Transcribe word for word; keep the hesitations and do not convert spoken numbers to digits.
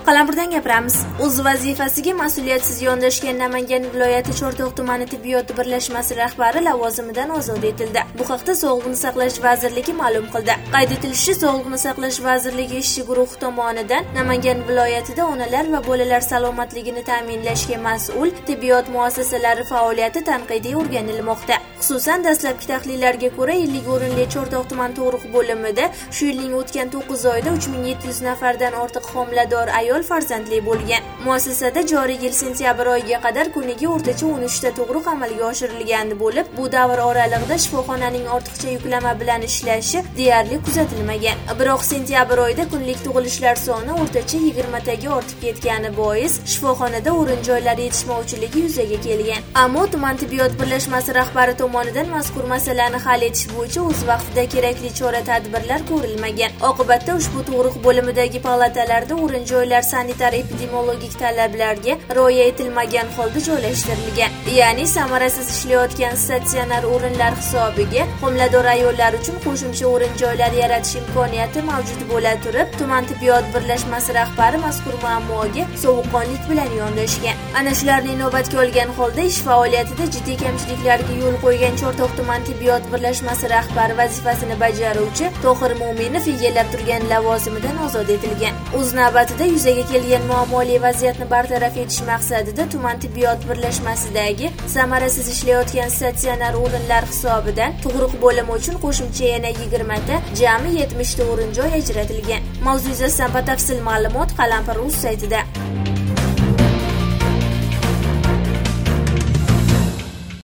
Qalampirdan gapiramiz. O'z vazifasiga mas'uliyatsiz yondashgan Namangan viloyati Chortoq tumani tibbiyot birlashmasi rahbari lavozimidan ozod etildi. Bu haqda Sog'liqni saqlash vazirligi ma'lum qildi. Qayd etilishicha, Sog'liqni saqlash vazirligi ishchi guruhi tomonidan Namangan viloyatida onalar va bolalar salomatligini ta'minlashga mas'ul tibbiyot muassasalari faoliyati tanqidiy o'rganilmoqda. Xususan, dastlabki tahlillarga ko'ra, ellik o'rinli Chortoq tuman tug'ruq bo'limida shu yilning o'tgan to'qqiz oyida uch ming yetti yuz nafardan ortiq homilador ayol farzandli bo'lgan. Muassasada joriy yil sentyabr oyiga qadar kuniga o'rtacha o'n uch ta tug'ruq amalga oshirilgan bo'lib, bu davr oralig'ida shifoxonaning ortiqcha yuklama bilan ishlashi deyarli kuzatilmagan. Biroq sentyabr oyida kunlik tug'ilishlar soni o'rtacha yigirma taga ortib ketgani bois shifoxonada o'rin joylar yetishmovchiligi yuzaga kelgan. Ammo tuman tibbiyot birlashmasi rahbari tomonidan mazkur masalani hal etish bo'yicha o'z vaqtida kerakli chora-tadbirlar ko'rilmagan. Oqibatda ushbu tug'ruq bo'limidagi palatalarda o'rin joylar sanitar-epidemiologik talablarga rioya etilmagan holda joylashtirilgan. Ya'ni samarasiz ishlayotgan statsionar o'rinlar hisobiga homilador ayollar uchun qo'shimcha o'rin joylar yaratish imkoniyati mavjud bo'la turib, tuman tibbiyot birlashmasi rahbari mazkur muammoga sovuqqonlik bilan yondashgan. Ana shularni inobatga olgan holda ish faoliyatida jiddiy kamchiliklarga yo'l qo'ygan Chortoq tuman tibbiyot birlashmasi rahbari vazifasini bajaruvchi Tohir Mo'minov egallab turgan lavozimidan ozod etilgan. O'z navbatida yuzaga kelgan muammoli vaziyatni bartaraf etish maqsadida tuman tibbiyot birlashmasidagi samarasiz ishlayotgan statsionar o'rinlar hisobidan tug'ruq bo'limi uchun qo'shimcha yana yigirma ta, jami yetmish ta o'rin joy ajratilgan. Mavzu yuzasidan batafsil ma'lumot Qalampir.uz saytida.